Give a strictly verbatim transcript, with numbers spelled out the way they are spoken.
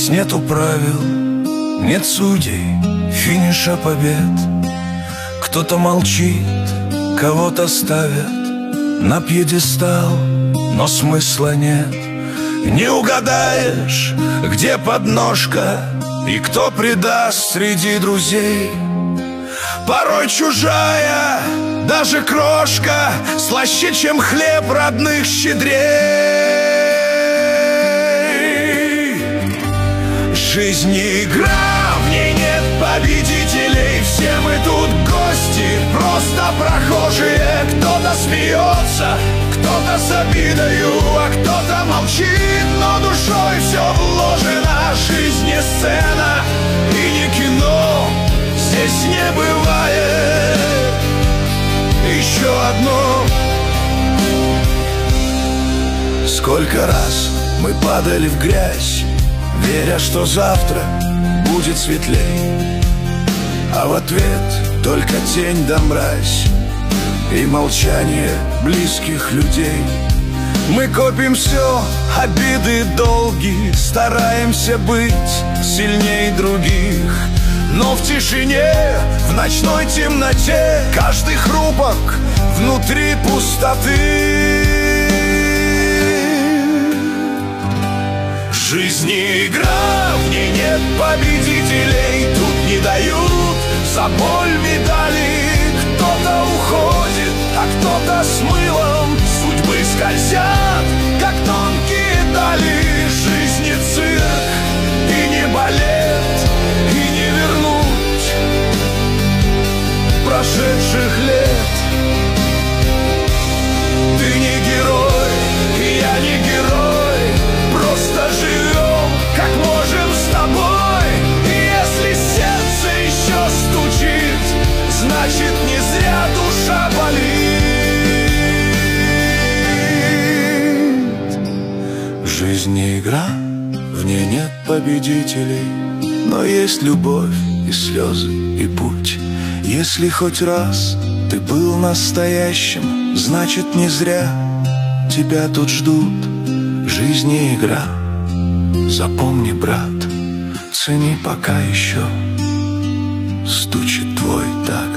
Здесь нету правил, нет судей, финиша побед. Кто-то молчит, кого-то ставят на пьедестал, но смысла нет. Не угадаешь, где подножка и кто предаст среди друзей. Порой чужая, даже крошка, слаще, чем хлеб родных щедрей. Жизнь не игра, в ней нет победителей. Все мы тут гости, просто прохожие. Кто-то смеется, кто-то с обидою, а кто-то молчит, но душой все вложено. Жизнь не сцена и не кино, здесь не бывает еще одно. Сколько раз мы падали в грязь, веря, что завтра будет светлей, а в ответ только тень да мразь и молчание близких людей. Мы копим все, обиды, долги, стараемся быть сильней других, но в тишине, в ночной темноте каждый хрупок внутри пустоты. Жизнь не игра, в ней нет победителей. Тут не дают за боль медали. Кто-то уходит, а кто-то с мылом. Судьбы скользят, как тонкие дали. Жизнь не цирк и не балет, и не вернуть прошедших лет. Ты не герой, и я не герой, просто живем, как можем с тобой. И если сердце еще стучит, значит не зря душа болит. Жизнь не игра, в ней нет победителей, но есть любовь и слезы и путь. Если хоть раз ты был настоящим, значит не зря тебя тут ждут. Жизнь не игра, запомни, брат, цени, пока еще стучит твой так.